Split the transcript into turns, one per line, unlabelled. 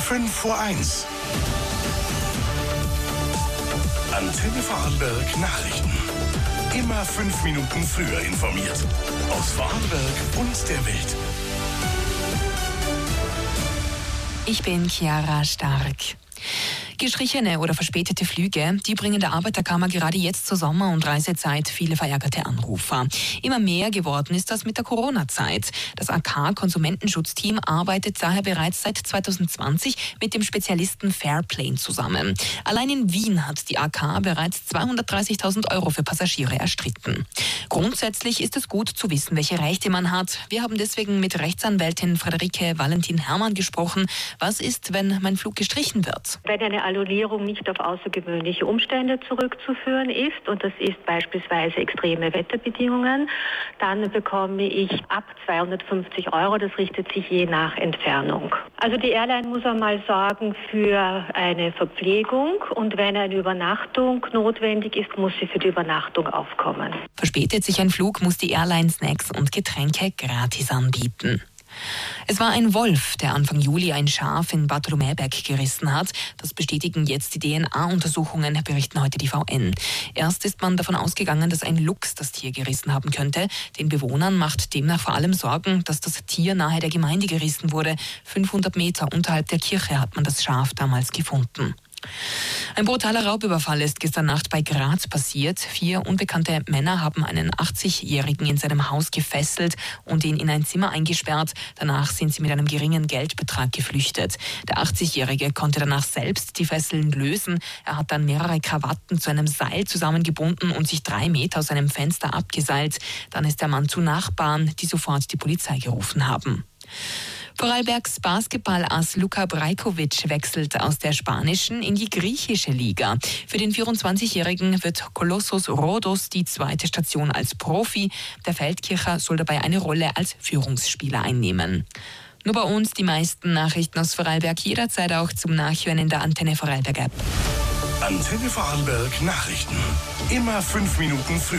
5:05. Antenne Vorarlberg Nachrichten. Immer 5 Minuten früher informiert. Aus Vorarlberg und der Welt.
Ich bin Chiara Stark. Gestrichene oder verspätete Flüge, die bringen der Arbeiterkammer gerade jetzt zur Sommer- und Reisezeit viele verärgerte Anrufer. Immer mehr geworden ist das mit der Corona-Zeit. Das AK-Konsumentenschutzteam arbeitet daher bereits seit 2020 mit dem Spezialisten Fairplane zusammen. Allein in Wien hat die AK bereits 230.000 € für Passagiere erstritten. Grundsätzlich ist es gut zu wissen, welche Rechte man hat. Wir haben deswegen mit Rechtsanwältin Friederike Valentin-Herrmann gesprochen. Was ist, wenn mein Flug gestrichen wird?
Wenn eine Annullierung nicht auf außergewöhnliche Umstände zurückzuführen ist, und das ist beispielsweise extreme Wetterbedingungen, dann bekomme ich ab 250 €. Das richtet sich je nach Entfernung. Also die Airline muss einmal sorgen für eine Verpflegung, und wenn eine Übernachtung notwendig ist, muss sie für die Übernachtung aufkommen.
Verspätet sich ein Flug, muss die Airline Snacks und Getränke gratis anbieten. Es war ein Wolf, der Anfang Juli ein Schaf in Bartholomäberg gerissen hat. Das bestätigen jetzt die DNA-Untersuchungen, berichten heute die VN. Erst ist man davon ausgegangen, dass ein Luchs das Tier gerissen haben könnte. Den Bewohnern macht demnach vor allem Sorgen, dass das Tier nahe der Gemeinde gerissen wurde. 500 Meter unterhalb der Kirche hat man das Schaf damals gefunden. Ein brutaler Raubüberfall ist gestern Nacht bei Graz passiert. 4 unbekannte Männer haben einen 80-Jährigen in seinem Haus gefesselt und ihn in ein Zimmer eingesperrt. Danach sind sie mit einem geringen Geldbetrag geflüchtet. Der 80-Jährige konnte danach selbst die Fesseln lösen. Er hat dann mehrere Krawatten zu einem Seil zusammengebunden und sich 3 Meter aus einem Fenster abgeseilt. Dann ist der Mann zu Nachbarn, die sofort die Polizei gerufen haben. Vorarlbergs Basketballass Luka Brajkovic wechselt aus der spanischen in die griechische Liga. Für den 24-Jährigen wird Kolossos Rhodos die zweite Station als Profi. Der Feldkircher soll dabei eine Rolle als Führungsspieler einnehmen. Nur bei uns die meisten Nachrichten aus Vorarlberg, jederzeit auch zum Nachhören in der Antenne Vorarlberg App.
Antenne Vorarlberg Nachrichten. Immer 5 Minuten früher.